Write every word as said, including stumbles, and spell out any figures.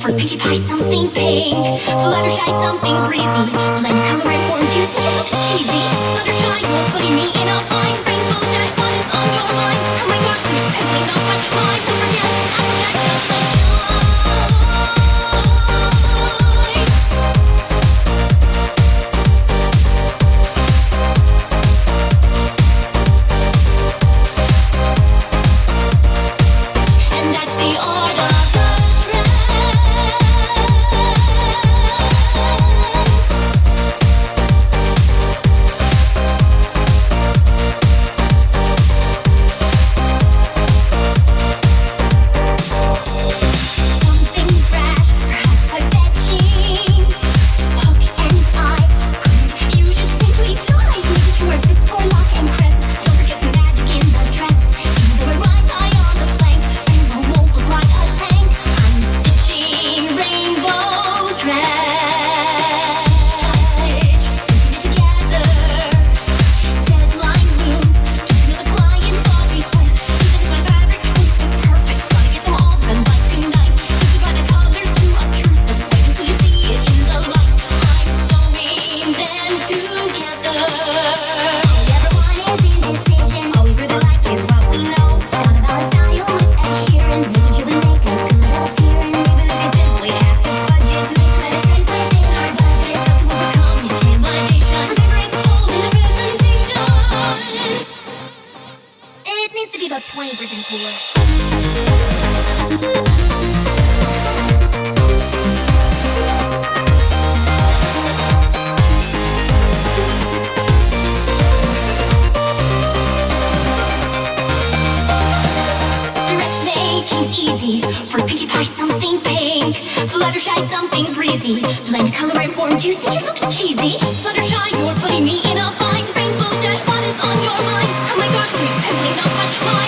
For Pinkie Pie, something pink. Fluttershy, something breezy. Blend color and form, do you think it looks cheesy? Fluttershy, you're putting me in a bind. Rainbow Dash, what is on your mind? Oh my gosh, there's simply not much time. Don't forget, Applejack does the shine. And that's the art of the dress. Something brash, perhaps quite fetching. Hook and eye, couldn't you just simply die? Making sure it fits for lock and crest. Don't forget some magic in the dress. Even though it rides high on the flank, rainbow won't look like a tank. I'm stitching rainbow dress. Stitch, stitching it together. Deadline looms. Don't you know the client's always right? Even if my fabric choice was perfect, gotta get them all done by tonight. If you find the colors too obtrusive, wait until you see it in the light. I'm sewing them together. Everyone is indecision. All we really like is what we know. Gotta balance style with adherence, making sure we make a good appearance. Even if you simply have to fudge it to make sure that it stays within our budget. Not to overcome intimidation. Remember, it's bold in the presentation. It needs to be about twenty percent cooler. Dressmaking's easy. For Pinkie Pie, something pink. Fluttershy, something breezy. Blend color and form, do you think it looks cheesy? Fluttershy, you're putting me in a bind. Rainbow Dash, what is on your mind? Oh my gosh, there's simply not much time.